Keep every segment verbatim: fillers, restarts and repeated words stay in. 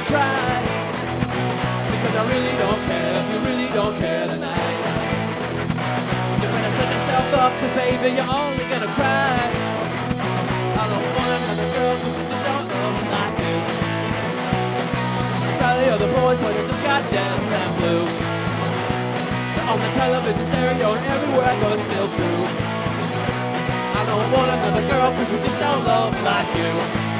try, because I really don't care if you really don't care tonight. You better set yourself up, cause baby you're only gonna cry. I don't want another girl cause she just don't love me like you. Try the other boys but they're just got jealous and blue. They're on the television stereo and everywhere I go it's still true. I don't want another girl cause she just don't love me like you.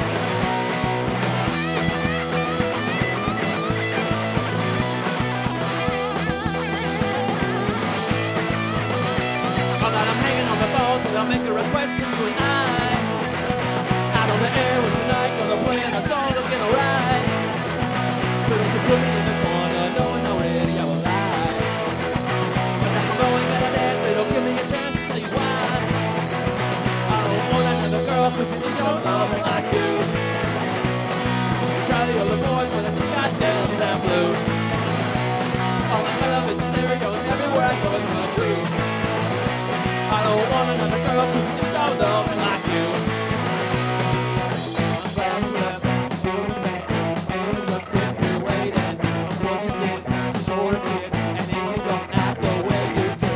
I'll make a request to you and I. Out on the air with tonight, gonna play a song looking alright. So don't you put me in the corner, knowing already I will lie. But now I'm going out of dance, they don't give me a chance to tell you why. I don't want another girl, cause you just don't love me like you. Try the other boys, but I just got jealous and blue. On the television stereo and everywhere I go it's not true. I don't want another girl cause you just don't love me like you. I'm glad you left, cause you was back. And you just sit here waiting. Of course you did, cause you're a kid. And then you don't act the way you do.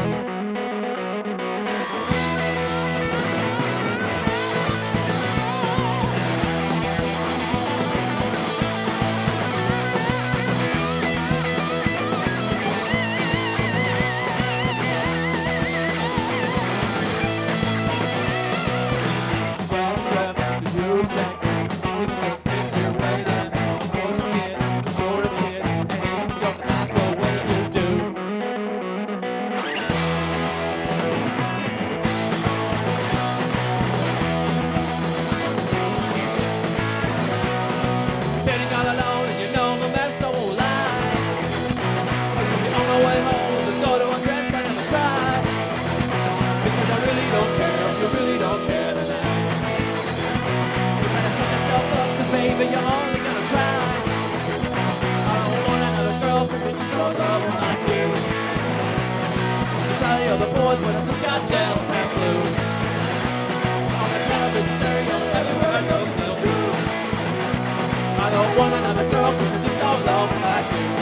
Baby, you're only gonna cry. I don't want another girl, cause you just don't love me like you. You try the other boys, but I just got jealous and blue. On the television stereo, everywhere I go, still true. I don't want another girl, cause you just don't love me like you.